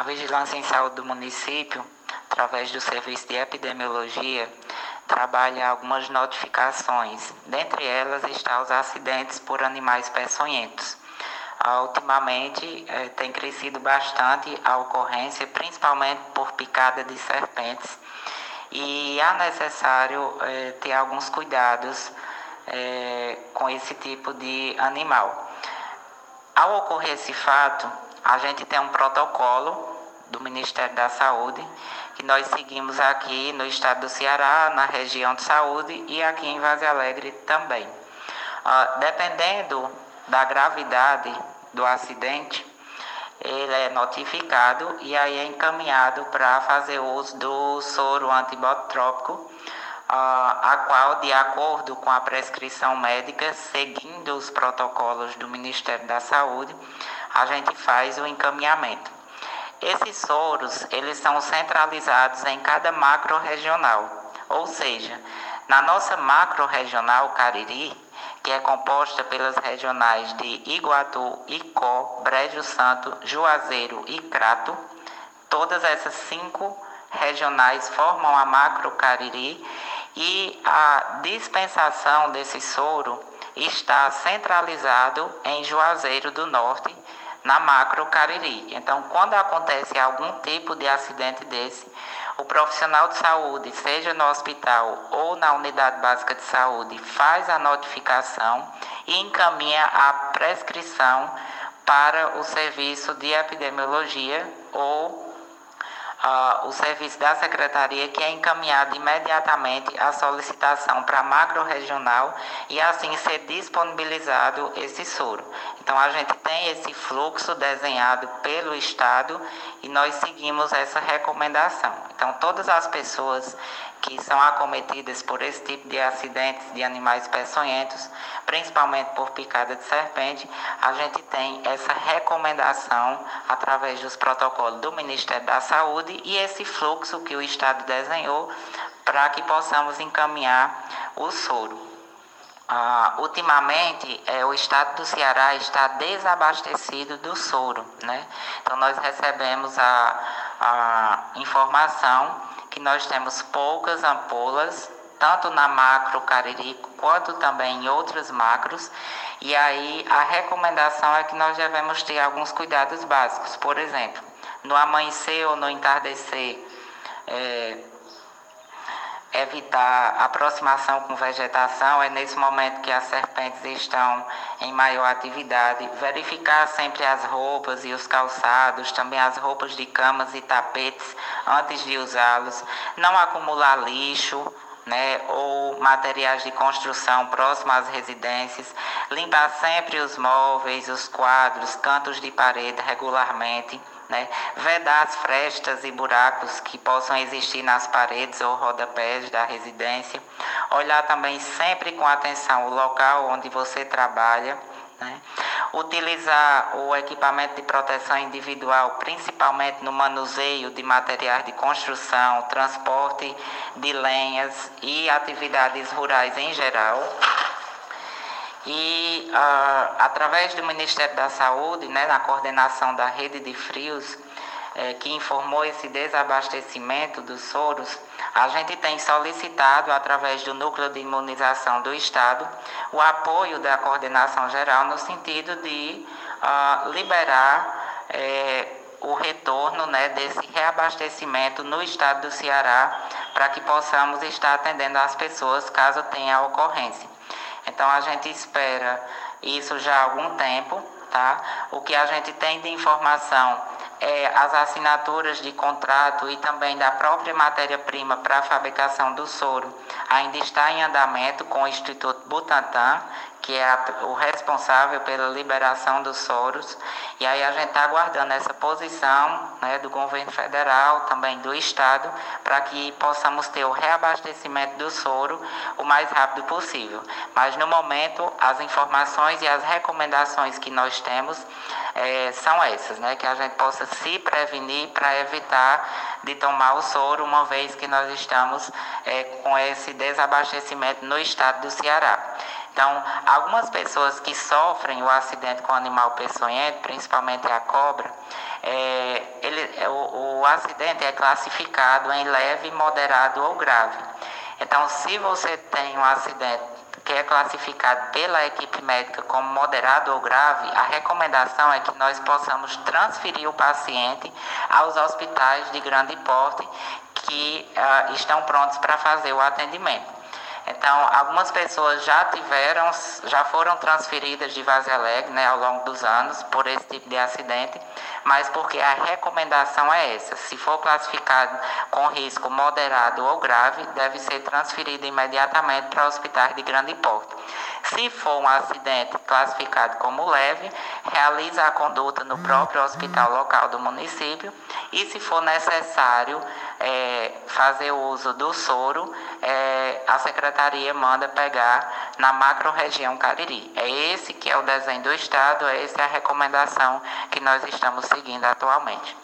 Vigilância em Saúde do município, através do Serviço de Epidemiologia, trabalha algumas notificações. Dentre elas estão os acidentes por animais peçonhentos. Ultimamente tem crescido bastante a ocorrência, principalmente por picada de serpentes, e é necessário ter alguns cuidados com esse tipo de animal. Ao ocorrer esse fato, a gente tem um protocolo do Ministério da Saúde, que nós seguimos aqui no estado do Ceará, na região de saúde e aqui em Vaze Alegre também. Dependendo da gravidade do acidente, ele é notificado e aí é encaminhado para fazer uso do soro antibotrópico, a qual, de acordo com a prescrição médica, seguindo os protocolos do Ministério da Saúde, a gente faz o encaminhamento. Esses soros, eles são centralizados em cada macro-regional, ou seja, na nossa macro-regional Cariri, que é composta pelas regionais de Iguatu, Icó, Brejo Santo, Juazeiro e Crato, todas essas 5 regionais formam a macro Cariri e a dispensação desse soro está centralizado em Juazeiro do Norte, na macro Cariri. Então, quando acontece algum tipo de acidente desse, o profissional de saúde, seja no hospital ou na unidade básica de saúde, faz a notificação e encaminha a prescrição para o serviço de epidemiologia ou o serviço da secretaria, que é encaminhado imediatamente a solicitação para a macro-regional e assim ser disponibilizado esse soro. Então, a gente tem esse fluxo desenhado pelo Estado e nós seguimos essa recomendação. Então, todas as pessoas que são acometidas por esse tipo de acidentes de animais peçonhentos, principalmente por picada de serpente, a gente tem essa recomendação através dos protocolos do Ministério da Saúde e esse fluxo que o Estado desenhou para que possamos encaminhar o soro. Ultimamente, o estado do Ceará está desabastecido do soro, né? Então, nós recebemos a informação que nós temos poucas ampolas, tanto na macro Cariri quanto também em outras macros, e aí a recomendação é que nós devemos ter alguns cuidados básicos. Por exemplo, no amanhecer ou no entardecer, evitar aproximação com vegetação, é nesse momento que as serpentes estão em maior atividade. Verificar sempre as roupas e os calçados, também as roupas de camas e tapetes antes de usá-los. Não acumular lixo, né, ou materiais de construção próximos às residências. Limpar sempre os móveis, os quadros, cantos de parede regularmente. Né? Vedar as frestas e buracos que possam existir nas paredes ou rodapés da residência. Olhar também sempre com atenção o local onde você trabalha. Né? Utilizar o equipamento de proteção individual, principalmente no manuseio de materiais de construção, transporte de lenhas e atividades rurais em geral. E através do Ministério da Saúde, né, na coordenação da rede de frios, que informou esse desabastecimento dos soros, a gente tem solicitado, através do Núcleo de Imunização do Estado, o apoio da coordenação geral no sentido de liberar o retorno, né, desse reabastecimento no estado do Ceará, para que possamos estar atendendo as pessoas caso tenha ocorrência. Então, a gente espera isso já há algum tempo, tá? O que a gente tem de informação é as assinaturas de contrato e também da própria matéria-prima para a fabricação do soro ainda está em andamento com o Instituto Butantan, que é o responsável pela liberação dos soros. E aí a gente está aguardando essa posição, né, do governo federal, também do estado, para que possamos ter o reabastecimento do soro o mais rápido possível. Mas no momento, as informações e as recomendações que nós temos são essas, né, que a gente possa se prevenir para evitar de tomar o soro, uma vez que nós estamos com esse desabastecimento no estado do Ceará. Então, algumas pessoas que sofrem o acidente com o animal peçonhento, principalmente a cobra, o acidente é classificado em leve, moderado ou grave. Então, se você tem um acidente que é classificado pela equipe médica como moderado ou grave, a recomendação é que nós possamos transferir o paciente aos hospitais de grande porte que estão prontos para fazer o atendimento. Então, algumas pessoas já foram transferidas de Várzea Alegre, né, ao longo dos anos por esse tipo de acidente, mas porque a recomendação é essa: se for classificado com risco moderado ou grave, deve ser transferido imediatamente para hospitais de grande porte. Se for um acidente classificado como leve, realiza a conduta no próprio hospital local do município, e se for necessário fazer uso do soro, a Secretaria manda pegar na macro-região Cariri. É esse que é o desenho do Estado, é essa a recomendação que nós estamos seguindo atualmente.